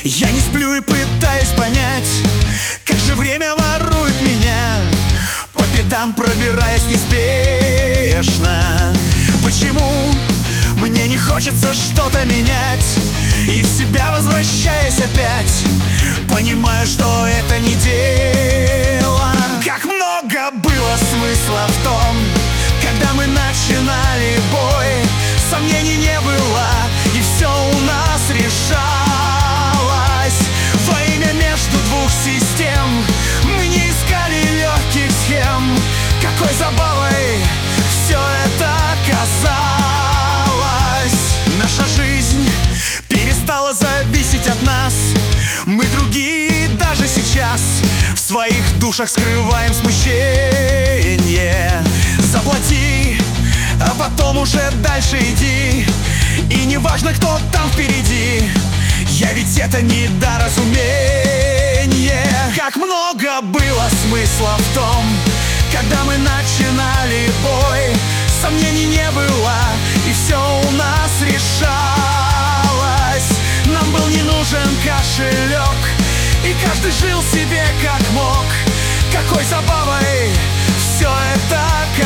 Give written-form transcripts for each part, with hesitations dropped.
Я не сплю и пытаюсь понять, как же время ворует меня, по пятам пробираясь неспешно. Почему мне не хочется что-то менять, и в себя возвращаясь опять, понимаю, что это не дело. Как много было смысла в том, когда мы начинали бой. Сомнений не было, и все у нас решалось. Во имя между двух систем мы не искали легких схем. Какой забавой все это казалось. Наша жизнь перестала зависеть от нас. Мы другие даже сейчас в своих душах скрываем смущение. Заплати, а потом уже дальше иди. И не важно, кто там впереди, я ведь это недоразумение. Как много было смысла в том, когда мы начинали бой. Сомнений не было, и все у нас решалось. Нам был не нужен кошелек, и каждый жил себе как мог. Какой забавой все это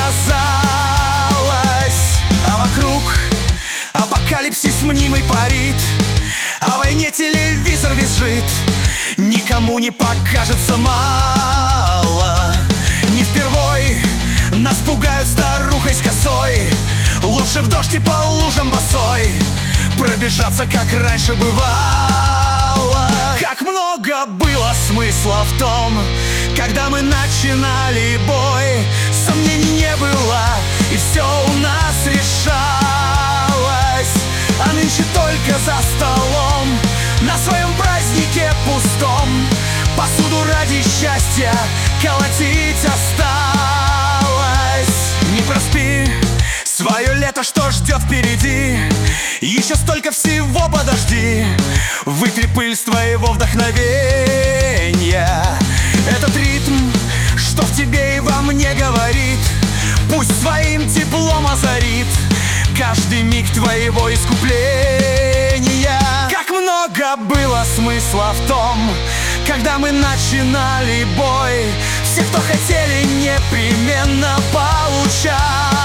казалось. А вокруг апокалипсис мнимый парит, о войне телевизор визжит. Никому не покажется мало. Не впервой нас пугают старухой с косой. Лучше в дождь и по лужам босой пробежаться, как раньше бывало. Как много было смысла в том, когда мы начинали бой. Сомнений не было, и все у нас решалось. А нынче только за столом, на своем празднике пустом, посуду ради счастья колотить осталось. Не проспи свое лето, что ждет впереди. Еще столько всего подожди. Вытри пыль с твоего вдохновения. Этот ритм, что в тебе и во мне говорит, пусть своим теплом озарит каждый миг твоего искупления. Как много было смысла в том, когда мы начинали бой. Все, кто хотели, непременно получали.